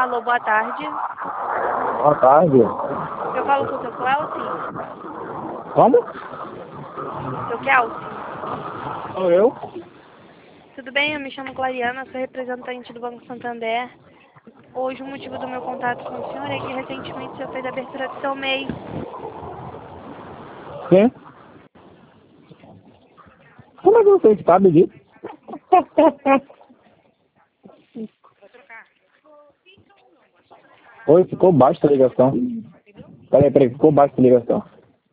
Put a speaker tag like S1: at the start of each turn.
S1: Alô, boa tarde.
S2: Boa tarde.
S1: Eu falo com o seu Cláudio?
S2: Como?
S1: Seu Cláudio?
S2: Sou eu?
S1: Tudo bem? Eu me chamo Clariana, sou representante do Banco Santander. Hoje o motivo do meu contato com o senhor é que recentemente o senhor fez a abertura do seu MEI.
S2: Sim. Como é que você sabe disso? Oi, ficou baixa a ligação. Peraí, ficou baixa a ligação.